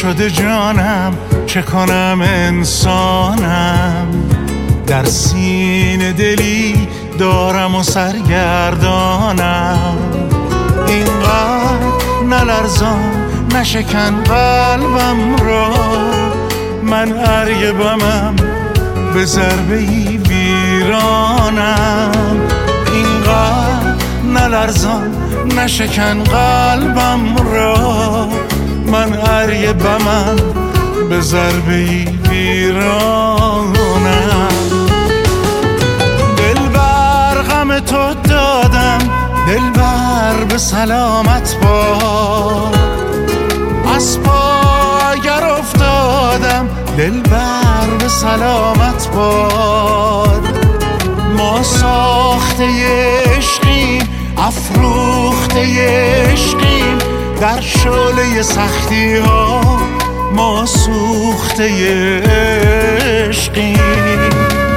شده جانم، چه کنم انسانم، در سینه دلی دارم و سرگردانم. اینقدر نلرزان نشکن قلبم را، من ارگ بمم به ضربه‌ای ویرانم. اینقدر نلرزان نشکن قلبم را، من ارگ بمم به ضربه‌ای ویرانم. دلبر غم تو دادم، دلبر به سلامت باد. از پا اگر افتادم، دلبر به سلامت باد. ما ساخته عشقیم، افروخته عشقیم، در شعله سختی ها ما سوخته عشقیم.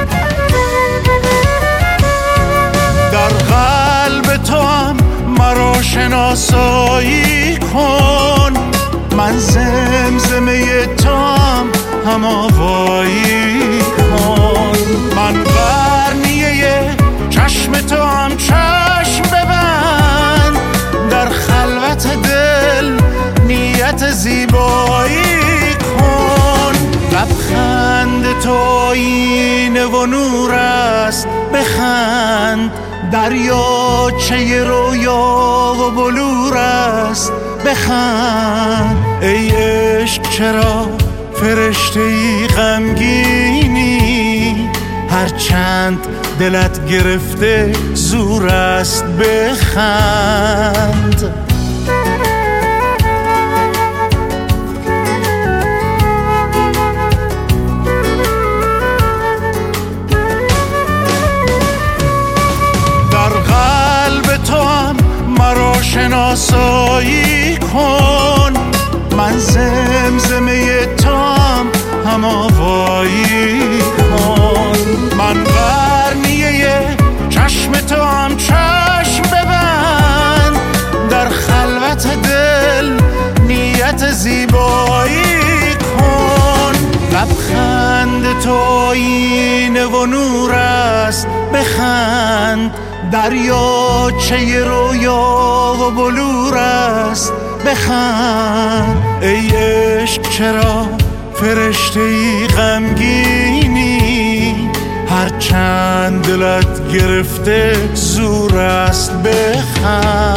در قلب تو هم مرا شناسایی کن، من زمزمه تو هم آوایی کن. من قرنیه چشم تو هم چشم ببند، در خلوت دل نیت زیبایی کن. لبخند تو آینه و نور است، بخند، دریاچه رویا و بلور است، بخند. ای عشق چرا فرشته‌ای غمگینی، هرچند دلت گرفته زور است، بخند. در قلب تو هم مرا شناسایی کن، من زمزمه تو هم آوایی کن. من قرنیه چشم تو هم چشم ببند، در خلوت دل نیت زیبایی کن. لبخند تو آینه و نور است، بخند، دریاچه رویا و بلور است، بخند. ای عشق چرا فرشته‌ای غمگینی، هرچند دلت گرفته زور است، بخند.